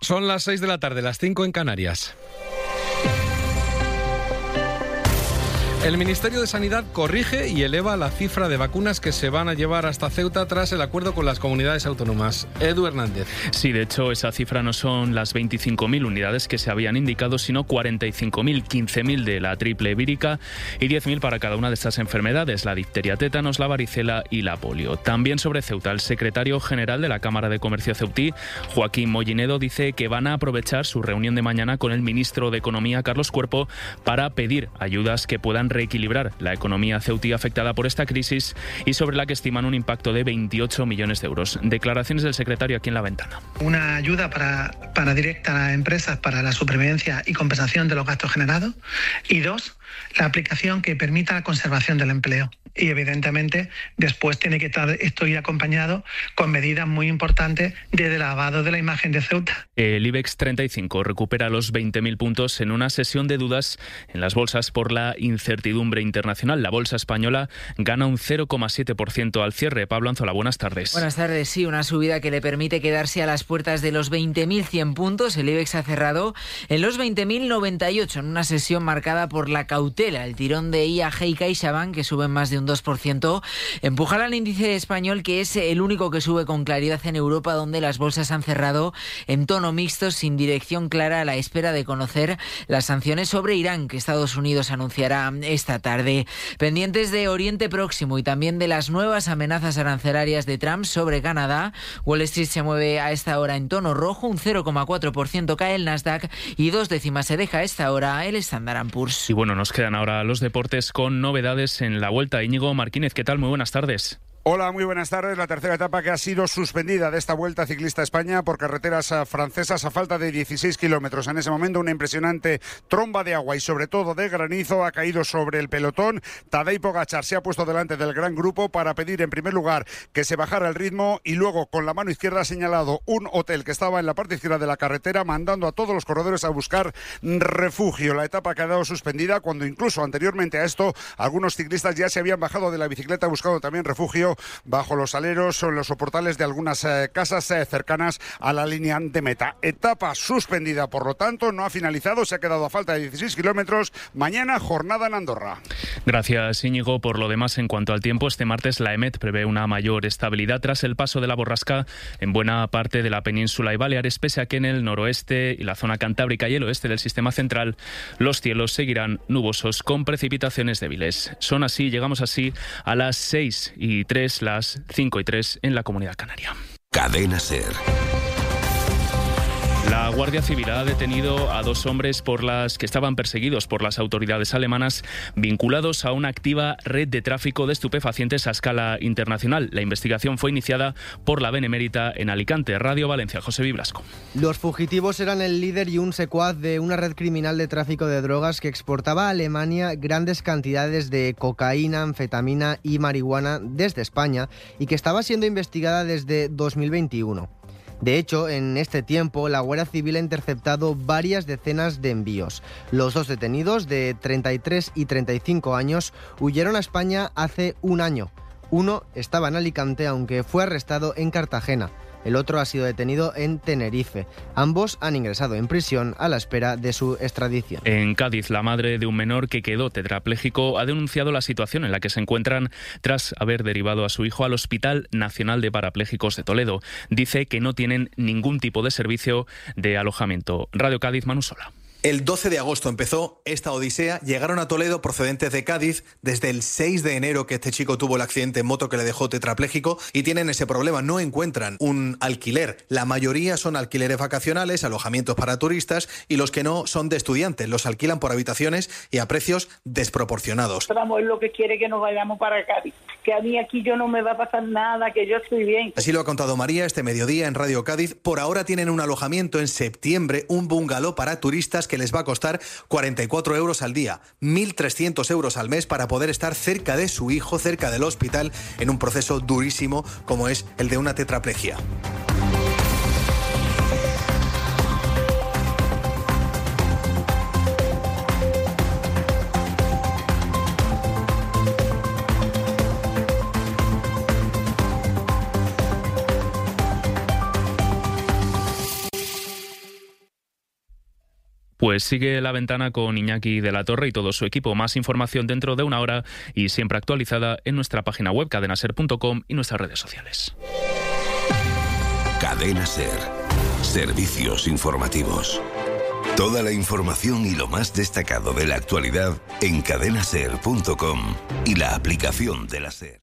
Son las 6 de la tarde, las 5 en Canarias. El Ministerio de Sanidad corrige y eleva la cifra de vacunas que se van a llevar hasta Ceuta tras el acuerdo con las comunidades autónomas. Edu Hernández. Sí, de hecho, esa cifra no son las 25.000 unidades que se habían indicado, sino 45.000, 15.000 de la triple vírica y 10.000 para cada una de estas enfermedades, la difteria, tétanos, la varicela y la polio. También sobre Ceuta, el secretario general de la Cámara de Comercio ceutí, Joaquín Mollinedo, dice que van a aprovechar su reunión de mañana con el ministro de Economía, Carlos Cuerpo, para pedir ayudas que puedan reequilibrar la economía ceutí afectada por esta crisis y sobre la que estiman un impacto de 28 millones de euros. Declaraciones del secretario aquí en La Ventana. Una ayuda para directa a empresas para la supervivencia y compensación de los gastos generados. Y 2, la aplicación que permita la conservación del empleo. Y evidentemente después tiene que esto ir acompañado con medidas muy importantes de lavado de la imagen de Ceuta. El IBEX 35 recupera los 20.000 puntos en una sesión de dudas en las bolsas por la incertidumbre internacional. La bolsa española gana un 0,7% al cierre. Pablo Anzola, buenas tardes. Buenas tardes, sí, una subida que le permite quedarse a las puertas de los 20.100 puntos. El IBEX ha cerrado en los 20.098 en una sesión marcada por la cautela. El tirón de IAG y CaixaBank, que suben más de un 2%, empujar al índice español, que es el único que sube con claridad en Europa, donde las bolsas han cerrado en tono mixto, sin dirección clara, a la espera de conocer las sanciones sobre Irán que Estados Unidos anunciará esta tarde. Pendientes de Oriente Próximo y también de las nuevas amenazas arancelarias de Trump sobre Canadá, Wall Street se mueve a esta hora en tono rojo, un 0,4% cae el Nasdaq y 0,2 se deja a esta hora el Standard & Poor's. Y bueno, nos quedan ahora los deportes con novedades en la Vuelta. Íñigo Martínez, ¿qué tal? Muy buenas tardes. Hola, muy buenas tardes. La tercera etapa que ha sido suspendida de esta Vuelta Ciclista a España por carreteras francesas a falta de 16 kilómetros. En ese momento una impresionante tromba de agua y sobre todo de granizo ha caído sobre el pelotón. Tadej Pogačar se ha puesto delante del gran grupo para pedir en primer lugar que se bajara el ritmo y luego con la mano izquierda ha señalado un hotel que estaba en la parte izquierda de la carretera, mandando a todos los corredores a buscar refugio. La etapa ha quedado suspendida cuando incluso anteriormente a esto algunos ciclistas ya se habían bajado de la bicicleta buscando también refugio bajo los aleros o en los soportales de algunas casas cercanas a la línea de meta. Etapa suspendida, por lo tanto, no ha finalizado, se ha quedado a falta de 16 kilómetros. Mañana, jornada en Andorra. Gracias, Íñigo. Por lo demás, en cuanto al tiempo, este martes la EMET prevé una mayor estabilidad tras el paso de la borrasca en buena parte de la península y Baleares, pese a que en el noroeste y la zona cantábrica y el oeste del sistema central los cielos seguirán nubosos con precipitaciones débiles. Llegamos así a las 6:03, las 5:03 en la Comunidad Canaria. Cadena SER. La Guardia Civil ha detenido a 2 hombres que estaban perseguidos por las autoridades alemanas, vinculados a una activa red de tráfico de estupefacientes a escala internacional. La investigación fue iniciada por la Benemérita en Alicante. Radio Valencia, José Viblasco. Los fugitivos eran el líder y un secuaz de una red criminal de tráfico de drogas que exportaba a Alemania grandes cantidades de cocaína, anfetamina y marihuana desde España y que estaba siendo investigada desde 2021. De hecho, en este tiempo, la Guardia Civil ha interceptado varias decenas de envíos. Los 2 detenidos, de 33 y 35 años, huyeron a España hace un año. Uno estaba en Alicante, aunque fue arrestado en Cartagena. El otro ha sido detenido en Tenerife. Ambos han ingresado en prisión a la espera de su extradición. En Cádiz, la madre de un menor que quedó tetrapléjico ha denunciado la situación en la que se encuentran tras haber derivado a su hijo al Hospital Nacional de Parapléjicos de Toledo. Dice que no tienen ningún tipo de servicio de alojamiento. Radio Cádiz, Manu Sola. El 12 de agosto empezó esta odisea. Llegaron a Toledo procedentes de Cádiz desde el 6 de enero que este chico tuvo el accidente en moto que le dejó tetrapléjico y tienen ese problema. No encuentran un alquiler. La mayoría son alquileres vacacionales, alojamientos para turistas y los que no son de estudiantes. Los alquilan por habitaciones y a precios desproporcionados. Vamos, es lo que quiere que nos vayamos para Cádiz. Que a mí aquí yo no me va a pasar nada, que yo estoy bien. Así lo ha contado María este mediodía en Radio Cádiz. Por ahora tienen un alojamiento en septiembre, un bungalow para turistas que les va a costar 44 euros al día, 1.300 euros al mes para poder estar cerca de su hijo, cerca del hospital, en un proceso durísimo como es el de una tetraplegia. Pues sigue La Ventana con Iñaki de la Torre y todo su equipo. Más información dentro de una hora y siempre actualizada en nuestra página web cadenaser.com y nuestras redes sociales. Cadena Ser. Servicios informativos. Toda la información y lo más destacado de la actualidad en cadenaser.com y la aplicación de la SER.